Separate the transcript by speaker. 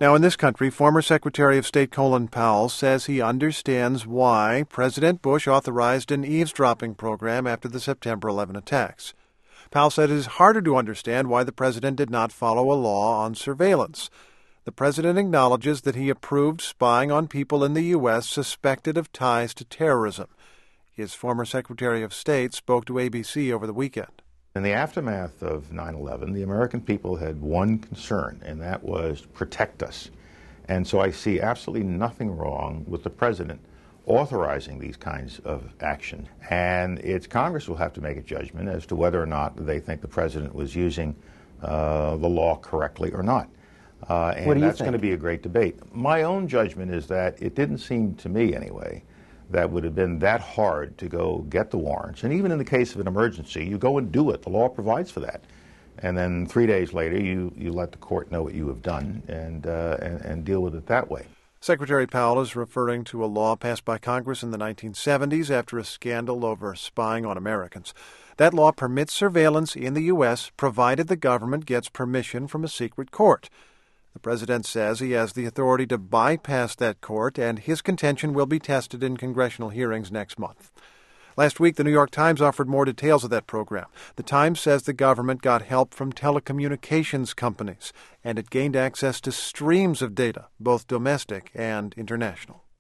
Speaker 1: Now, in this country, former Secretary of State Colin Powell says he understands why President Bush authorized an eavesdropping program after the September 11 attacks. Powell said it is harder to understand why the president did not follow a law on surveillance. The president acknowledges that he approved spying on people in the U.S. suspected of ties to terrorism. His former Secretary of State spoke to ABC over the weekend.
Speaker 2: In the aftermath of 9/11, the American people had one concern, and that was protect us. And so I see absolutely nothing wrong with the president authorizing these kinds of action. And it's Congress will have to make a judgment as to whether or not they think the president was using the law correctly or not. And that's going to be a great debate. My own judgment is that it didn't seem to me, anyway, that would have been that hard to go get the warrants. And even in the case of an emergency, you go and do it. The law provides for that. And then 3 days later, you let the court know what you have done and deal with it that way.
Speaker 1: Secretary Powell is referring to a law passed by Congress in the 1970s after a scandal over spying on Americans. That law permits surveillance in the U.S. provided the government gets permission from a secret court. The president says he has the authority to bypass that court, and his contention will be tested in congressional hearings next month. Last week, the New York Times offered more details of that program. The Times says the government got help from telecommunications companies, and it gained access to streams of data, both domestic and international.